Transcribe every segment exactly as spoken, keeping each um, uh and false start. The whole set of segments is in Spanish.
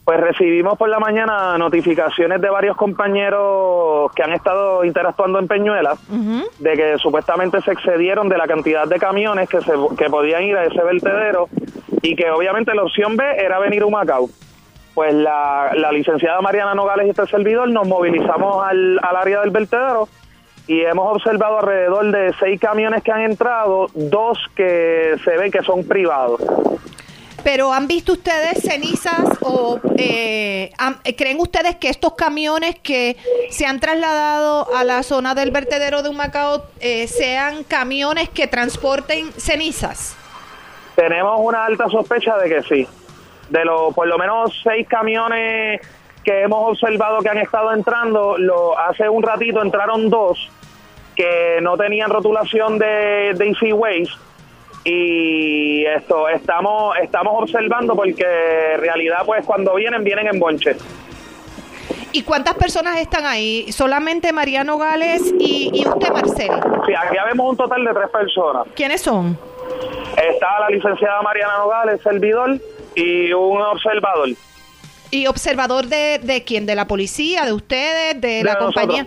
Pues recibimos por la mañana notificaciones de varios compañeros que han estado interactuando en Peñuelas, uh-huh. de que supuestamente se excedieron de la cantidad de camiones que se que podían ir a ese vertedero y que obviamente la opción B era venir a Humacao. Pues la, la licenciada Mariana Nogales y este servidor nos movilizamos al, al área del vertedero y hemos observado alrededor de seis camiones que han entrado, dos que se ven que son privados. Pero ¿han visto ustedes cenizas o eh, han, creen ustedes que estos camiones que se han trasladado a la zona del vertedero de Humacao eh, sean camiones que transporten cenizas? Tenemos una alta sospecha de que sí. De los por lo menos seis camiones que hemos observado que han estado entrando, lo, hace un ratito entraron dos que no tenían rotulación de, de Easy Waste. Y esto estamos estamos observando porque en realidad pues cuando vienen, vienen en bonche. ¿Y cuántas personas están ahí? ¿Solamente Mariana Nogales y, y usted, Marcel? Sí, aquí vemos un total de tres personas. ¿Quiénes son? Está la licenciada Mariana Nogales, servidor, y un observador. ¿Y observador de, de quién? ¿De la policía? ¿De ustedes? ¿De, de la nosotros. compañía?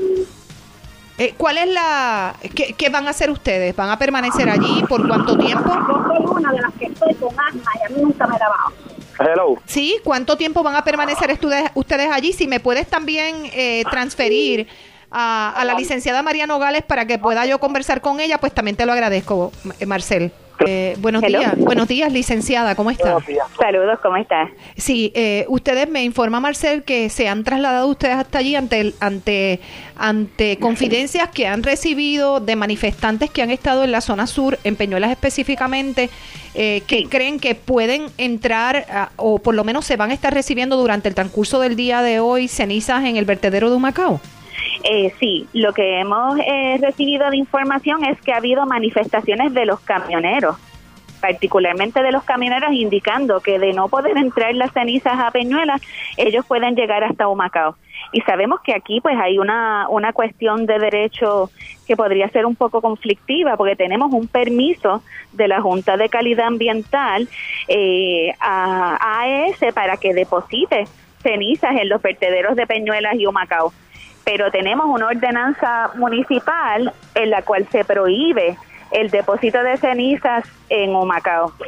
Eh, ¿Cuál es la... Qué, ¿Qué van a hacer ustedes? ¿Van a permanecer allí? ¿Por cuánto tiempo? Yo soy una de las que estoy con asma y a mí nunca me he lavado. Hello. Sí, ¿cuánto tiempo van a permanecer ustedes, ustedes allí? Si me puedes también eh, transferir a, a la licenciada Mariana Nogales para que pueda yo conversar con ella, pues también te lo agradezco, Marcel. Eh, buenos Hello. días, buenos días, licenciada, ¿cómo está? Buenos días. Saludos, ¿cómo está? Sí, eh, ustedes me informa Marcel que se han trasladado ustedes hasta allí ante el, ante ante confidencias que han recibido de manifestantes que han estado en la zona sur, en Peñuelas específicamente, eh, que sí. creen que pueden entrar a, o por lo menos se van a estar recibiendo durante el transcurso del día de hoy cenizas en el vertedero de Humacao. Eh, sí, lo que hemos eh, recibido de información es que ha habido manifestaciones de los camioneros, particularmente de los camioneros, indicando que de no poder entrar las cenizas a Peñuelas, ellos pueden llegar hasta Humacao. Y sabemos que aquí pues hay una, una cuestión de derecho que podría ser un poco conflictiva, porque tenemos un permiso de la Junta de Calidad Ambiental eh, a A E S para que deposite cenizas en los vertederos de Peñuelas y Humacao. Pero tenemos una ordenanza municipal en la cual se prohíbe el depósito de cenizas en Humacao.